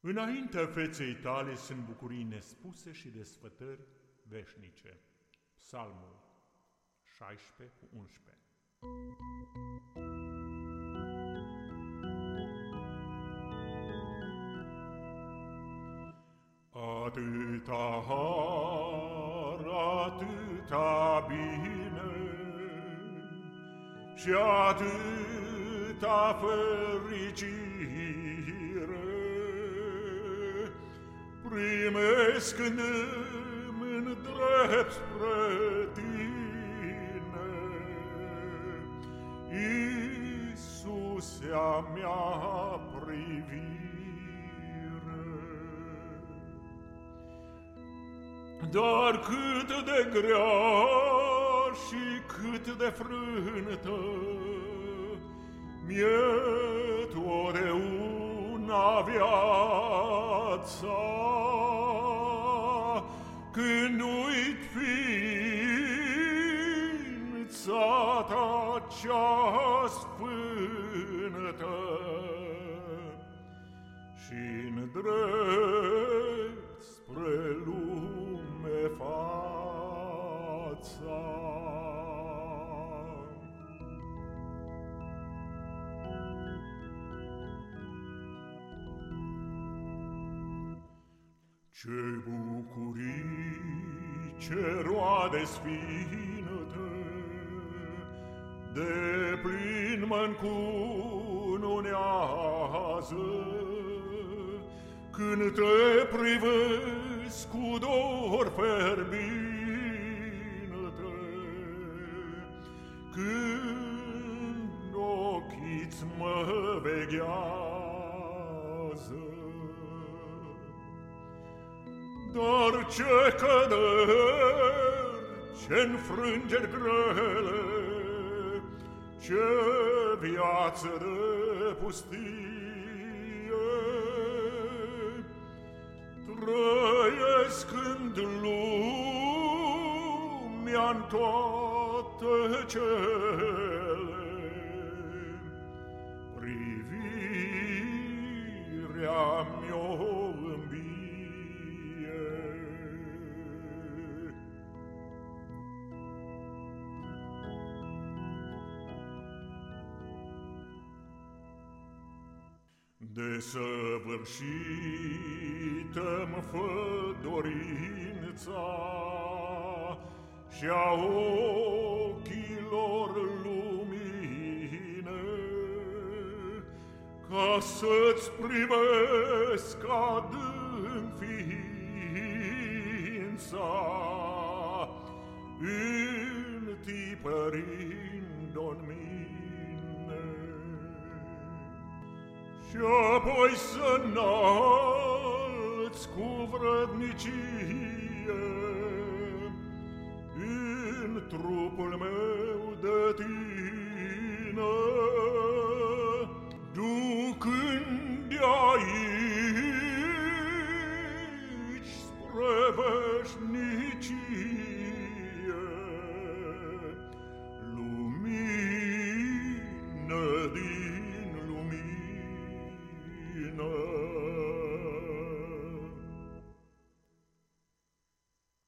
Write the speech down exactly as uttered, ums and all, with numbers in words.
Înaintea feței tale sunt bucurii nespuse și desfătări veșnice. Psalmul șaisprezece cu unsprezece. Atâta har, atâta bine și atâta fericire primesc când îmi îndrept spre tine, Iisuse-a mea privire. Dar cât de grea și cât de frântă mi-e totdeauna viața, când uit ființa ta cea sfântă și-n drept spre lume fața. Ce bucurii, ce roade sfinte, de plin mă-ncununează, când te privesc cu dor fierbinte, când ochii-ți mă veghează. Dar ce căderi, ce înfrângeri grele, ce viață de pustie trăiesc când lumea-n toate cele, privirea mi-o îmbie. Desăvârșită-mi fă dorința și-a ochilor lumine, ca să-ți privesc adânc ființa, întipărind-o-n mine. Și apoi să înalți cu vrednicie în trupul meu de tine,